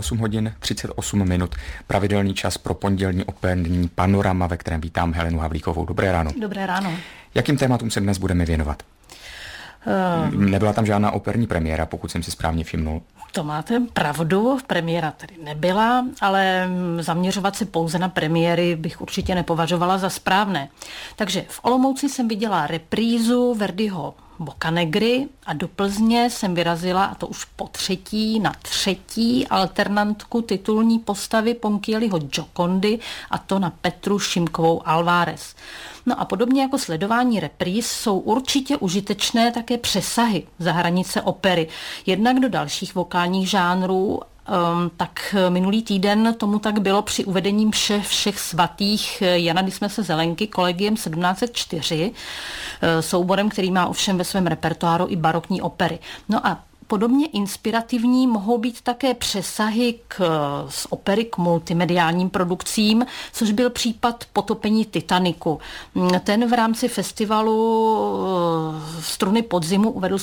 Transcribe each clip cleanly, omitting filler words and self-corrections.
8 hodin 38 minut. Pravidelný čas pro pondělní operní panorama, ve kterém vítám Helenu Havlíkovou. Dobré ráno. Dobré ráno. Jakým tématům se dnes budeme věnovat? Nebyla tam žádná operní premiéra, pokud jsem si správně všimnul. To máte pravdu, premiéra tady nebyla, ale zaměřovat se pouze na premiéry bych určitě nepovažovala za správné. Takže v Olomouci jsem viděla reprízu Verdiho Boccanegra a do Plzně jsem vyrazila, a to už po třetí, na třetí alternantku titulní postavy Ponchielliho Giocondy, a to na Petru Šimkovou Alvarez. No a podobně jako sledování repríz jsou určitě užitečné také přesahy za hranice opery. Jednak do dalších vokálních žánrů, tak minulý týden tomu tak bylo při uvedení mše všech svatých Jana Dismese Zelenky Collegiem 1704, souborem, který má ovšem ve svém repertoáru i barokní opery. No a podobně inspirativní mohou být také přesahy z opery k multimediálním produkcím, což byl případ Potopení Titaniku. Ten v rámci festivalu Struny podzimu uvedl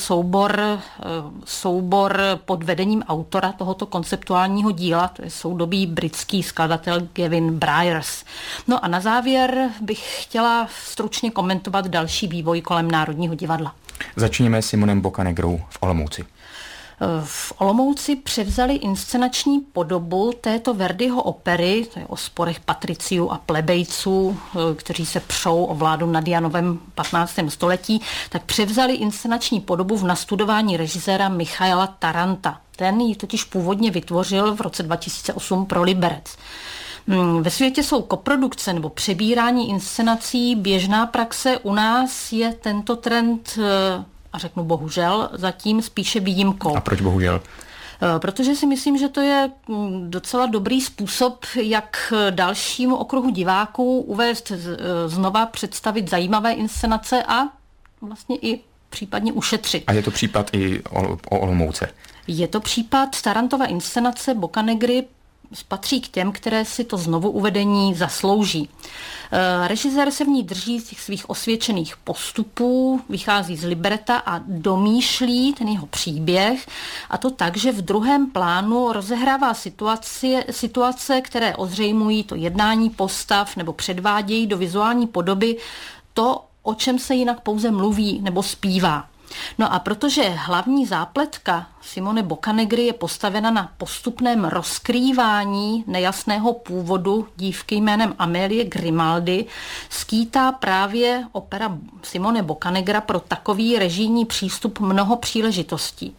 soubor pod vedením autora tohoto konceptuálního díla, to je soudobý britský skladatel Gavin Bryars. No a na závěr bych chtěla stručně komentovat další vývoj kolem Národního divadla. Začněme Simonem Boccanegrou v Olomouci. V Olomouci převzali inscenační podobu této Verdiho opery, to je o sporech patriciů a plebejců, kteří se přou o vládu nad Janovem 15. století, tak převzali inscenační podobu v nastudování režiséra Michaela Taranta. Ten ji totiž původně vytvořil v roce 2008 pro Liberec. Ve světě jsou koprodukce nebo přebírání inscenací běžná praxe, u nás je tento trend, a řeknu bohužel, zatím spíše výjimkou. A proč bohužel? Protože si myslím, že to je docela dobrý způsob, jak dalšímu okruhu diváků uvést znova, představit zajímavé inscenace a vlastně i případně ušetřit. A je to případ i o Olomouce? Je to případ Tarantova inscenace Boccanegry, patří k těm, které si to znovu uvedení zaslouží. Režisér se v ní drží těch svých osvědčených postupů, vychází z libreta a domýšlí ten jeho příběh, a to tak, že v druhém plánu rozehrává situace, které ozřejmují to jednání postav nebo předvádějí do vizuální podoby to, o čem se jinak pouze mluví nebo zpívá. No a protože hlavní zápletka Simone Boccanegry je postavena na postupném rozkrývání nejasného původu dívky jménem Amélie Grimaldi, skýtá právě opera Simone Boccanegra pro takový režijní přístup mnoho příležitostí.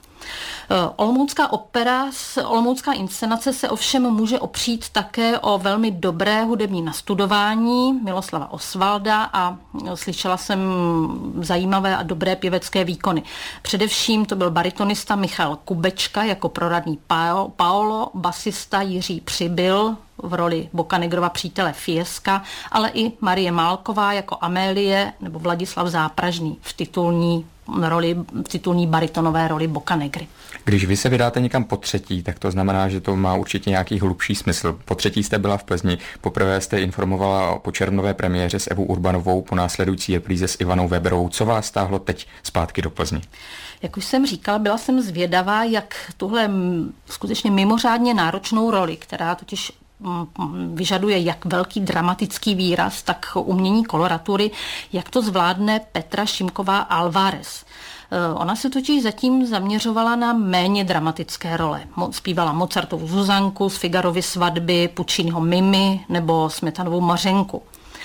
Olomoucká inscenace se ovšem může opřít také o velmi dobré hudební nastudování Miloslava Osvalda a slyšela jsem zajímavé a dobré pěvecké výkony. Především to byl baritonista Michal Kubečka jako proradný Paolo, basista Jiří Přibyl v roli Boccanegrova přítele Fieska, ale i Marie Málková jako Amélie nebo Vladislav Zápražný v titulní baritonové roli Boccanegry. Když vy se vydáte někam po třetí, tak to znamená, že to má určitě nějaký hlubší smysl. Po třetí jste byla v Plzni, poprvé jste informovala o červnové premiéře s Evou Urbanovou, po následující repríze s Ivanou Weberovou. Co vás stáhlo teď zpátky do Plzni? Jak už jsem říkala, byla jsem zvědavá, jak tuhle skutečně mimořádně náročnou roli, která totiž vyžaduje jak velký dramatický výraz, tak umění koloratury, jak to zvládne Petra Šimková Alvarez. Ona se totiž zatím zaměřovala na méně dramatické role. Zpívala Mozartovu Zuzanku z Figarovy svatby, Pucciniho Mimi nebo Smetanovu Mařenku.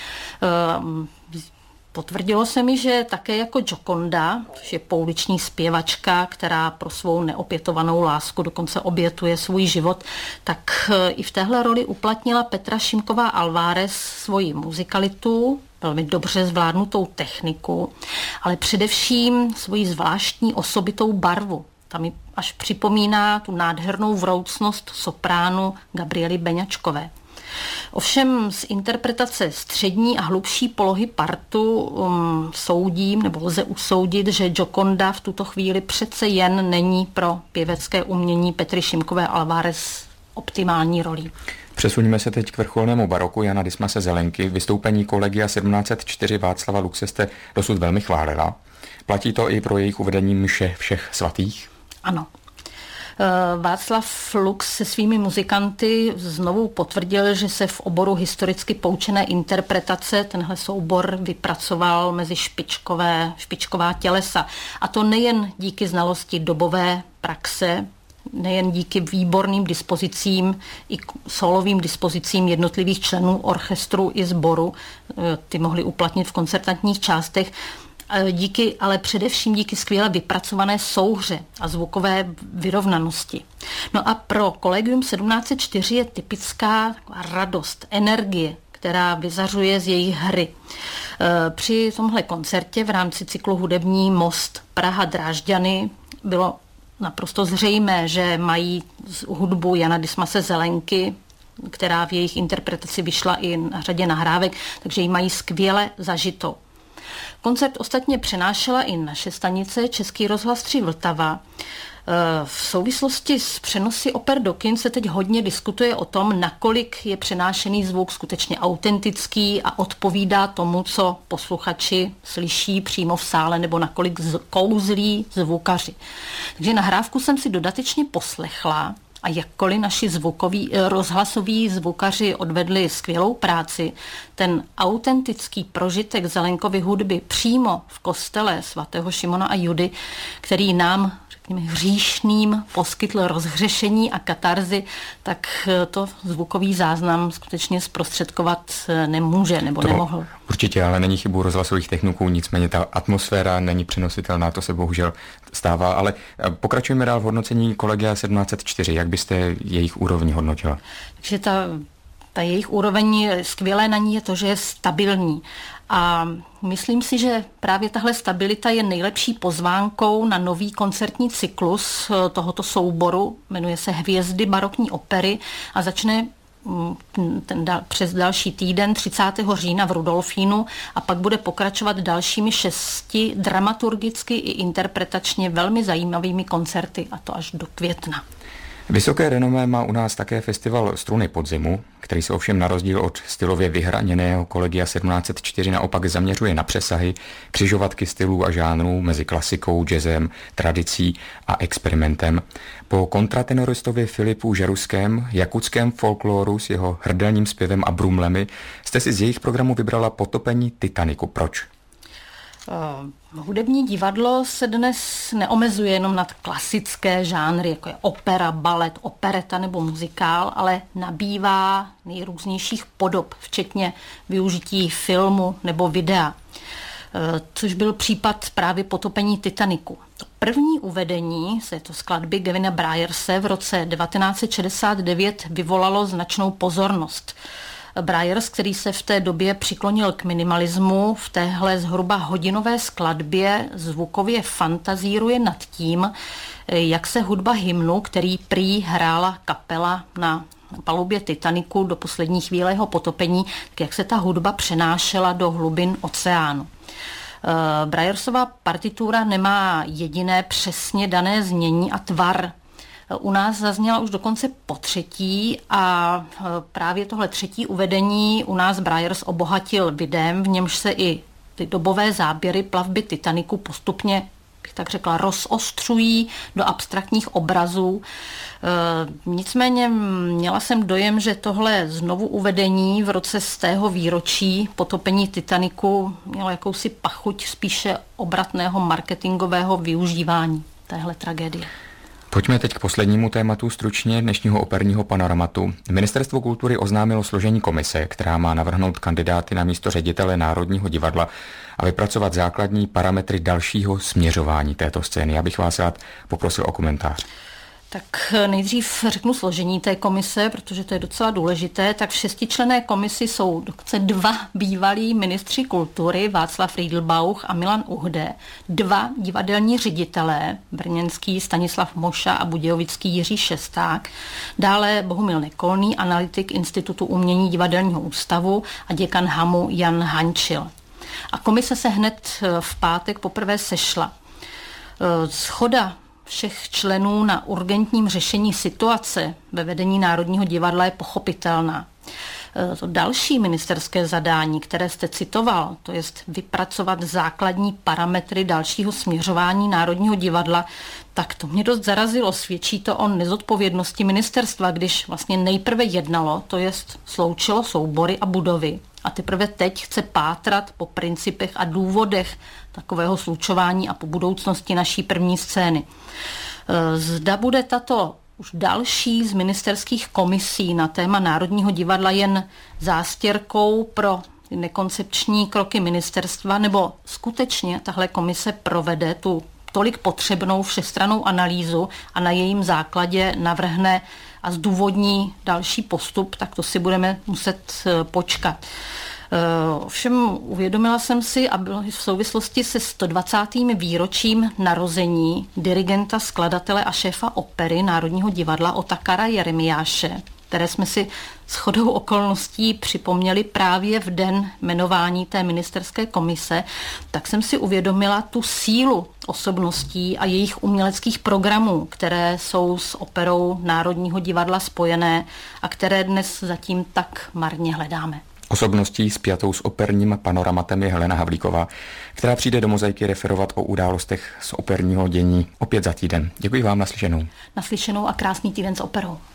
Potvrdilo se mi, že také jako Gioconda, což je pouliční zpěvačka, která pro svou neopětovanou lásku dokonce obětuje svůj život, tak i v téhle roli uplatnila Petra Šimková Alvarez svoji muzikalitu, velmi dobře zvládnutou techniku, ale především svoji zvláštní osobitou barvu. Ta mi až připomíná tu nádhernou vroucnost sopránu Gabriely Beňačkové. Ovšem z interpretace střední a hlubší polohy partu soudím, nebo lze usoudit, že Gioconda v tuto chvíli přece jen není pro pěvecké umění Petry Šimkové Alvarez optimální rolí. Přesuníme se teď k vrcholnému baroku Jana Dismase Zelenky. Vystoupení Collegia 1704 Václava Luxe jste dosud velmi chválila. Platí to i pro jejich uvedení mše všech svatých? Ano. Václav Lux se svými muzikanty znovu potvrdil, že se v oboru historicky poučené interpretace tenhle soubor vypracoval mezi špičková tělesa. A to nejen díky znalosti dobové praxe, nejen díky výborným dispozicím i solovým dispozicím jednotlivých členů orchestru i sboru, ty mohli uplatnit v koncertantních částech, ale především díky skvěle vypracované souhře a zvukové vyrovnanosti. No a pro Collegium 1704 je typická radost, energie, která vyzařuje z jejich hry. Při tomhle koncertě v rámci cyklu Hudební most Praha-Drážďany bylo naprosto zřejmé, že mají hudbu Jana Dismase Zelenky, která v jejich interpretaci vyšla i na řadě nahrávek, takže ji mají skvěle zažitou. Koncert ostatně přenášela i naše stanice Český rozhlas 3 Vltava. V souvislosti s přenosy oper do kin se teď hodně diskutuje o tom, nakolik je přenášený zvuk skutečně autentický a odpovídá tomu, co posluchači slyší přímo v sále, nebo nakolik kouzlí zvukaři. Takže nahrávku jsem si dodatečně poslechla a jakkoliv naši rozhlasoví zvukaři odvedli skvělou práci, ten autentický prožitek Zelenkovy hudby přímo v kostele svatého Šimona a Judy, který nám hříšným poskytl rozhřešení a katarzy, tak to zvukový záznam skutečně zprostředkovat nemůže nebo nemohl. Určitě, ale není chybu rozhlasových techniků, nicméně ta atmosféra není přenositelná, to se bohužel stává, ale pokračujeme dál v hodnocení Collegia 1704. Jak byste jejich úroveň hodnotila? Takže ta jejich úroveň, skvělé na ní je to, že je stabilní. A myslím si, že právě tahle stabilita je nejlepší pozvánkou na nový koncertní cyklus tohoto souboru. Jmenuje se Hvězdy barokní opery a začne přes další týden 30. října v Rudolfínu a pak bude pokračovat dalšími 6 dramaturgicky i interpretačně velmi zajímavými koncerty, a to až do května. Vysoké renomé má u nás také festival Struny podzimu, který se ovšem na rozdíl od stylově vyhraněného Collegia 1704 naopak zaměřuje na přesahy, křižovatky stylů a žánrů mezi klasikou, jazzem, tradicí a experimentem. Po kontratenoristovi Filipu Žeruském, jakutském folkloru s jeho hrdelním zpěvem a brumlemi jste si z jejich programu vybrala Potopení Titaniku. Proč? Hudební divadlo se dnes neomezuje jenom na klasické žánry, jako je opera, balet, opereta nebo muzikál, ale nabývá nejrůznějších podob, včetně využití filmu nebo videa, což byl případ právě Potopení Titaniku. To první uvedení z této skladby Gavina Bryarse v roce 1969 vyvolalo značnou pozornost. Bryars, který se v té době přiklonil k minimalismu, v téhle zhruba hodinové skladbě zvukově fantazíruje nad tím, jak se hudba hymnu, který prý hrála kapela na palubě Titaniku do poslední chvíle jeho potopení, tak jak se ta hudba přenášela do hlubin oceánu. Bryarsova partitura nemá jediné přesně dané znění a tvar. U nás zazněla už dokonce potřetí a právě tohle třetí uvedení u nás Bryars obohatil videem, v němž se i ty dobové záběry plavby Titaniku postupně, bych tak řekla, rozostřují do abstraktních obrazů. Nicméně měla jsem dojem, že tohle znovu uvedení v roce z tého výročí potopení Titaniku mělo jakousi pachuť spíše obratného marketingového využívání téhle tragédie. Pojďme teď k poslednímu tématu stručně dnešního operního panoramatu. Ministerstvo kultury oznámilo složení komise, která má navrhnout kandidáty na místo ředitele Národního divadla a vypracovat základní parametry dalšího směřování této scény. Já bych vás rád poprosil o komentář. Tak nejdřív řeknu složení té komise, protože to je docela důležité. Tak v 6členné komisi jsou dokonce 2 bývalí ministři kultury, Václav Riedelbauch a Milan Uhde, 2 divadelní ředitelé, brněnský Stanislav Moša a budějovický Jiří Šesták, dále Bohumil Nekolný, analytik Institutu umění divadelního ústavu a děkan HAMu Jan Hančil. A komise se hned v pátek poprvé sešla. Shoda všech členů na urgentním řešení situace ve vedení Národního divadla je pochopitelná. To další ministerské zadání, které jste citoval, to je vypracovat základní parametry dalšího směřování Národního divadla, tak to mě dost zarazilo. Svědčí to o nezodpovědnosti ministerstva, když vlastně nejprve jednalo, to jest sloučilo soubory a budovy. A teprve teď chce pátrat po principech a důvodech takového slučování a po budoucnosti naší první scény. Zda bude tato už další z ministerských komisí na téma Národního divadla jen zástěrkou pro nekoncepční kroky ministerstva, nebo skutečně tahle komise provede tu tolik potřebnou všestrannou analýzu a na jejím základě navrhne a zdůvodní další postup, tak to si budeme muset počkat. Ovšem uvědomila jsem si, a bylo v souvislosti se 120. výročím narození dirigenta, skladatele a šéfa opery Národního divadla Otakara Jeremiáše, které jsme si shodou okolností připomněli právě v den jmenování té ministerské komise, tak jsem si uvědomila tu sílu osobností a jejich uměleckých programů, které jsou s operou Národního divadla spojené a které dnes zatím tak marně hledáme. Osobností spjatou s operním panoramatem je Helena Havlíková, která přijde do Mozaiky referovat o událostech z operního dění opět za týden. Děkuji vám, naslyšenou. Naslyšenou a krásný týden s operou.